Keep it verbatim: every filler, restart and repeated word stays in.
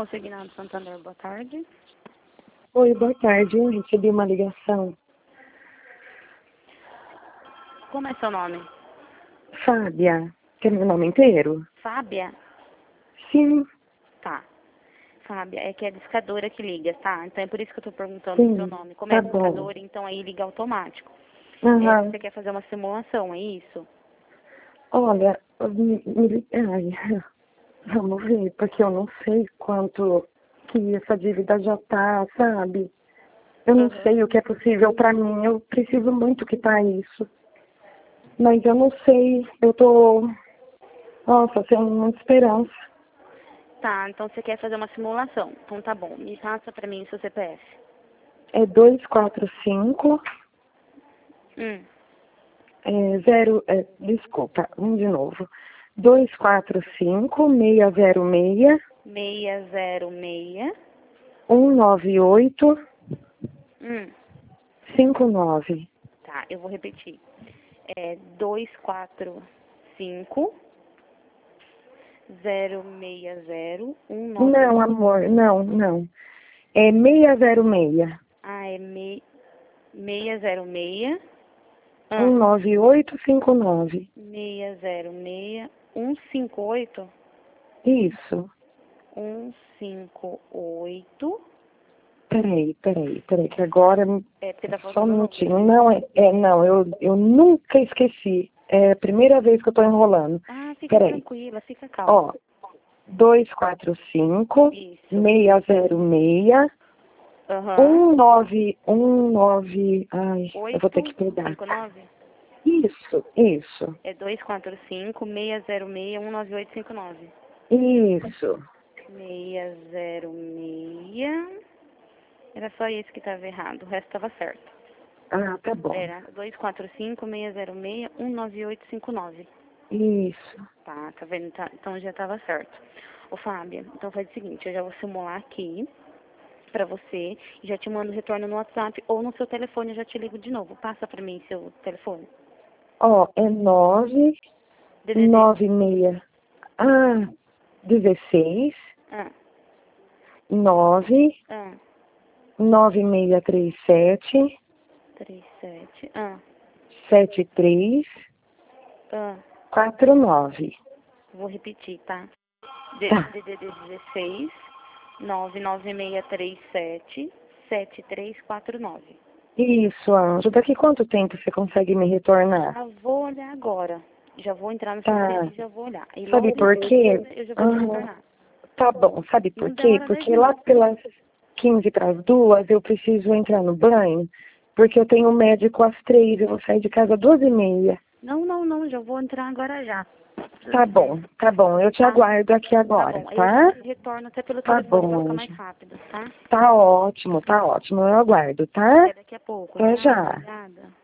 Consignado Santander, boa tarde. Oi, boa tarde. Eu recebi uma ligação. Como é seu nome? Fábia. Quer meu nome inteiro? Fábia? Sim. Tá. Fábia, é que é a discadora que liga, tá? Então é por isso que eu tô perguntando Sim. o seu nome. Como Tá é a bom. discadora, então aí liga automático. É, Aham. você quer fazer uma simulação, é isso? Olha, me, me, ai, vamos ver, porque eu não sei quanto que essa dívida já tá, sabe? Eu não Uhum. sei o que é possível pra mim. Eu preciso muito quitar isso. Mas eu não sei. Eu tô, nossa, sem muita esperança. Tá, então você quer fazer uma simulação. Então tá bom, me passa pra mim o seu C P F. É dois quatro cinco, Hum, é, zero, é, desculpa, um de novo. dois quatro cinco, seis zero seis, seis zero seis. um nove oito, Hum, cinco nove. tá, eu vou repetir. É dois quatro cinco zero seis zero um nove. Não, amor, não, não. É seis zero seis, Ah, é mei, seis zero seis. Ah, um nove oito, cinco nove. seis zero seis um cinco oito. Isso. um cinco oito. Peraí, peraí, peraí, que agora, É porque tá só um faltando o minutinho. número. Não, é, é não, eu, eu nunca esqueci. É a primeira vez que eu tô enrolando. Ah, fica Peraí, tranquila, fica calma. ó, dois quatro cinco, Isso. seis zero seis, Aham. um nove, um nove, ai, eu vou ter que oito pegar. cinco nove. Isso, isso, É dois quatro cinco seis zero seis um nove oito cinco nove. isso. seis zero seis. Era só esse que estava errado, o resto estava certo. Ah, tá bom. Era dois quatro cinco seis zero seis um nove oito cinco nove. Isso. Tá, tá vendo? Tá, então já estava certo. Ô, Fábia, então faz o seguinte, eu já vou simular aqui pra você e já te mando o retorno no WhatsApp ou no seu telefone, eu já te ligo de novo. Passa pra mim seu telefone. Ó, é nove, D D D. nove seis, ah, dezesseis, Ah, nove, ah, nove seis três sete, três sete. Ah, sete três, ah. quatro nove. Vou repetir, tá? D Tá. D D dezesseis, nove nove seis três sete, sete três quatro nove. Isso, Anjo. Daqui quanto tempo você consegue me retornar? Já vou olhar agora. Já vou entrar no sistema Tá. e já vou olhar. E logo Sabe por depois quê? eu já vou te Aham. retornar. Tá bom. Sabe por Não quê? demora dez Porque lá minutos, não. pelas quinze para as duas eu preciso entrar no banho, porque eu tenho médico às três, eu vou sair de casa às duas e meia. Não, não, não. Já vou entrar agora já. Tá bom, tá bom. Eu te Tá? aguardo aqui Tá agora, bom. Aí eu já tá? te retorno até pelo Tá telefone bom, pra ficar mais Anjo. rápido, tá? Tá ótimo, tá ótimo. Eu aguardo, tá? Até daqui a pouco. Até Tchau. já. Obrigada.